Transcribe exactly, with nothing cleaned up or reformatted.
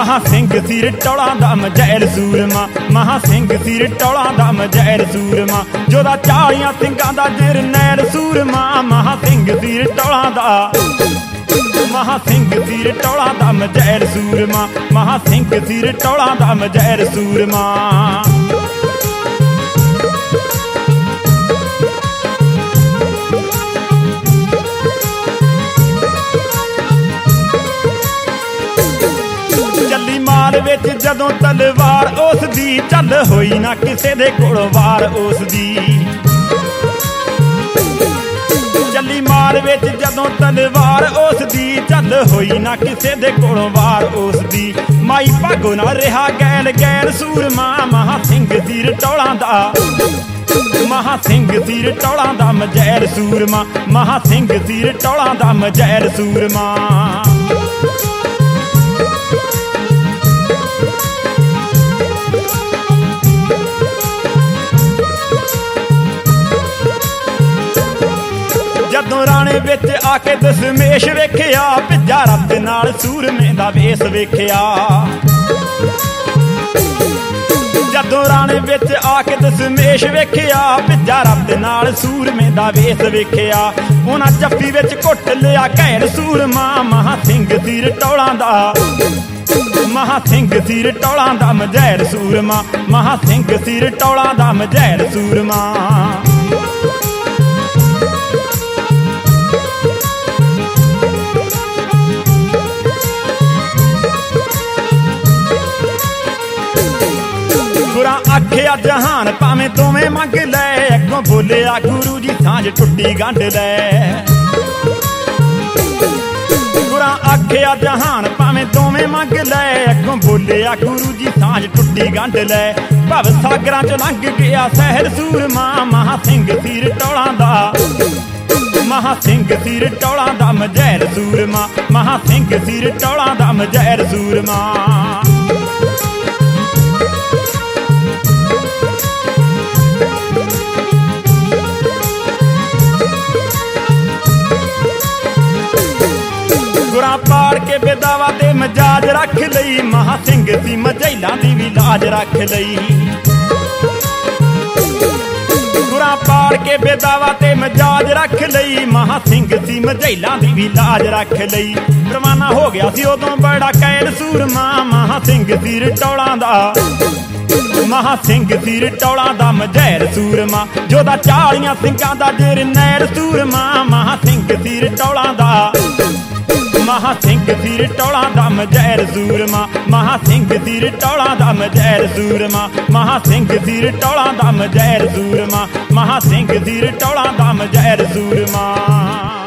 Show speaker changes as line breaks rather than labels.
ਮਹਾ ਸਿੰਘ ਸਿਰ ਟੌਲਾਂ ਦਾ ਮਜੈਲ ਸੂਰਮਾ, ਮਹਾ ਸਿੰਘ ਸਿਰ ਟੌਲਾਂ ਦਾ ਮਜੈਲ ਸੂਰਮਾ, ਜੋਦਾ ਚਾਲੀਆਂ ਸਿੰਘਾਂ ਦਾ ਜਰਨੈਲ ਸੂਰਮਾ, ਮਹਾ ਸਿੰਘ ਸਿਰ ਟੌਲਾਂ ਦਾ, ਮਹਾ ਸਿੰਘ ਸਿਰ ਟੌਲਾਂ ਦਾ ਮਜੈਲ ਸੂਰਮਾ, ਮਹਾ ਸਿੰਘ ਸਿਰ ਟੌਲਾਂ ਦਾ ਮਜੈਲ ਸੂਰਮਾ। ਚੱਲੀ ਮਾਰ ਵਿੱਚ ਜਦੋਂ ਤਲਵਾਰ ਉਸ ਦੀ, ਚੱਲ ਹੋਈ ਨਾ ਕਿਸੇ ਦੇ ਕੋਲੋਂ ਵਾਰ ਉਸ ਦੀ। ਚੱਲੀ ਮਾਰ ਵਿੱਚ ਜਦੋਂ ਤਲਵਾਰ ਉਸ ਦੀ, ਚੱਲ ਹੋਈ ਨਾ ਕਿਸੇ ਦੇ ਕੋਲੋਂ ਵਾਰ ਉਸ ਦੀ। ਮਾਈ ਭਾਗੋ ਨਾ ਰਿਹਾ ਗੈਲ ਗੈਲ ਸੂਰਮਾ, ਮਹਾ ਸਿੰਘ ਸਿਰ ਟੌਲਾਂ ਦਾ, ਮਹਾ ਸਿੰਘ ਸਿਰ ਟੌਲਾਂ ਦਾ ਮਜੈਲ ਸੂਰਮਾ, ਮਹਾ ਸਿੰਘ ਸਿਰ ਟੌਲਾਂ ਦਾ ਮਜੈਲ ਸੂਰਮਾ। ਜਦੋਂ ਰਾਣੇ ਵਿੱਚ ਆ ਕੇ ਦਸ਼ਮੇਸ਼ ਵੇਖਿਆ, ਭਿੱਜਾ ਰੱਬ ਨਾਲ ਸੂਰਮੇ ਦਾ ਵੇਸ ਵੇਖਿਆ। ਜਦੋਂ ਰਾਣੇ ਵਿੱਚ ਆ ਕੇ ਦਸ਼ਮੇਸ਼ ਵੇਖਿਆ, ਭਿੱਜਾ ਰੱਬ ਨਾਲ ਸੂਰਮੇ ਦਾ ਵੇਸ ਵੇਖਿਆ। ਉਹਨਾਂ ਜੱਫੀ ਵਿੱਚ ਘੁੱਟ ਲਿਆ ਘੈਲ ਸੂਰਮਾ, ਮਹਾ ਸਿੰਘ ਸਿਰ ਟੌਲਾਂ ਦਾ, ਮਹਾ ਸਿੰਘ ਸਿਰ ਟੌਲਾਂ ਦਾ ਮਜੈਲ ਸੂਰਮਾ, ਮਹਾ ਸਿੰਘ ਸਿਰ ਟੌਲਾਂ ਦਾ ਮਜੈਲ ਸੂਰਮਾ। ਗੁਰਾਂ ਆਖਿਆ ਜਹਾਨ ਭਾਵੇਂ ਦੋਵੇਂ ਮੰਗ ਲੈ, ਅੱਗੋਂ ਬੋਲਿਆ ਗੁਰੂ ਜੀ ਸਾਂਝ ਟੁੱਟੀ ਗੰਢ ਲੈ। ਗੁਰਾਂ ਆਖਿਆ ਜਹਾਨ ਭਾਵੇਂ ਦੋਵੇਂ ਮੰਗ ਲੈ, ਅੱਗੋਂ ਬੋਲਿਆ ਗੁਰੂ ਜੀ ਸਾਂਝ ਟੁੱਟੀ ਗੰਢ ਲੈ। ਭਵ ਸਾਗਰਾਂ ਚੋਂ ਲੰਘ ਗਿਆ ਸਹਿਰ ਸੂਰਮਾ, ਮਹਾ ਸਿੰਘ ਸਿਰ ਟੌਲਾਂ ਦਾ, ਮਹਾ ਸਿੰਘ ਸਿਰ ਟੌਲਾਂ ਦਾ ਮਜੈਲ ਸੂਰਮਾ, ਮਹਾ ਸਿੰਘ ਸਿਰ ਟੌਲਾਂ ਦਾ ਮਜੈਲ ਸੂਰਮਾ। ਗੁਰਾਂ ਪਾੜ ਕੇ ਬੇਦਾਵਾ ਤੇ ਮਜਾਜ ਰੱਖ ਲਈ, ਮਹਾ ਸਿੰਘ ਸੀ ਮਜੈਲਾਂ ਦੀ ਵੀ ਲਾਜ ਰੱਖ ਲਈ। ਗੁਰਾਂ ਪਾੜ ਕੇ ਬੇਦਾਵਾ ਤੇ ਮਜਾਜ ਰੱਖ ਲਈ, ਮਹਾ ਸਿੰਘ ਸੀ ਮਜੈਲਾਂ ਦੀ ਵੀ ਲਾਜ ਰੱਖ ਲਈ। ਰਵਾਨਾ ਹੋ ਗਿਆ ਸੀ ਉਦੋਂ ਬੜਾ ਕੈਲ ਸੂਰਮਾ, ਮਹਾ ਸਿੰਘ ਸਿਰ ਟੌਲਾਂ ਦਾ, ਮਹਾ ਸਿੰਘ ਸਿਰ ਟੌਲਾਂ ਦਾ ਮਜੈਲ ਸੂਰਮਾ, ਜੋਦਾ ਚਾਲੀਆਂ ਸਿੰਘਾਂ ਦਾ ਜਰਨੈਲ ਸੂਰਮਾ, ਮਹਾ ਸਿੰਘ ਸਿਰ ਟੌਲਾਂ ਦਾ, ਮਹਾ ਸਿੰਘ ਸਿਰ ਟੌਲਾਂ ਦਾ ਮਜੈਲ ਸੂਰਮਾ, ਮਹਾ ਸਿੰਘ ਸਿਰ ਟੌਲਾਂ ਦਾ ਮਜੈਲ ਸੂਰਮਾ, ਮਹਾ ਸਿੰਘ ਸਿਰ ਟੌਲਾਂ ਦਾ ਮਜੈਲ ਸੂਰਮਾ, ਮਹਾ ਸਿੰਘ ਸਿਰ ਟੌਲਾਂ ਦਾ ਮਜੈਲ ਸੂਰਮਾ।